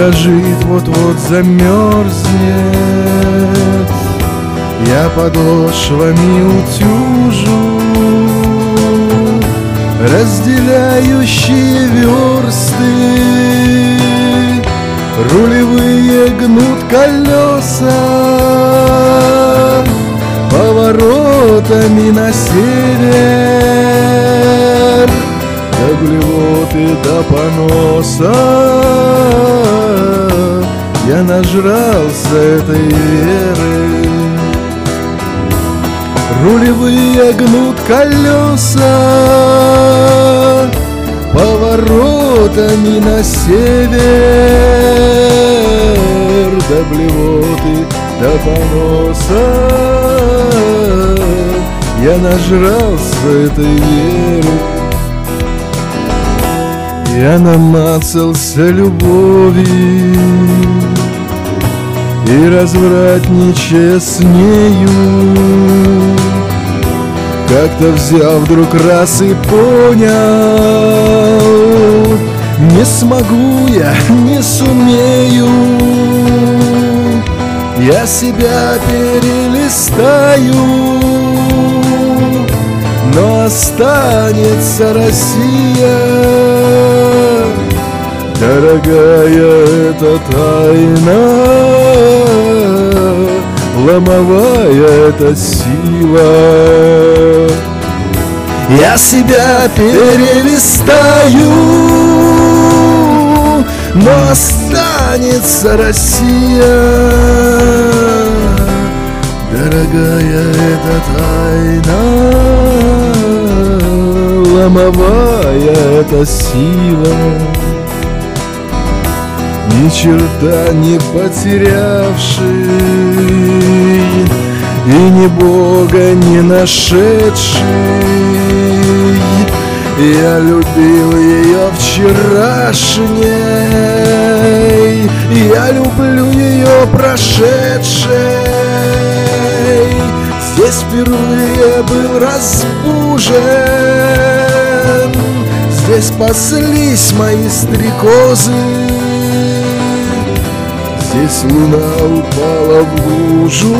дрожит, вот-вот замерзнет. Я подошвами утюжу разделяющие версты. Рулевые гнут колеса поворотами на север. До блевоты, до поноса я нажрался этой веры. Рулевые гнут колеса поворотами на север. До блевоты, до поноса я нажрался этой веры. Я намацался любовью и развратничая с нею, как-то взял вдруг раз и понял: не смогу я, не сумею. Я себя перелистаю, но останется Россия. Дорогая эта тайна, ломовая эта сила. Я себя перелистаю, но останется Россия. Дорогая эта тайна, ломовая эта сила. Ни черта не потерявший и ни Бога не нашедший, я любил ее вчерашней, я люблю ее прошедшей. Здесь впервые был разбужен, здесь паслись мои стрекозы. Здесь луна упала в лужу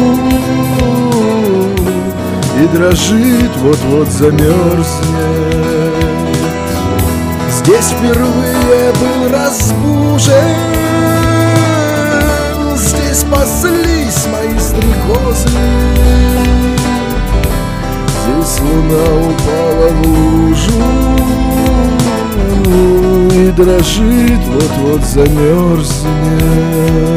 и дрожит, вот-вот замерзнет. Здесь впервые был разбужен, здесь паслись мои стрекозы. Здесь луна упала в лужу и дрожит, вот-вот замерзнет.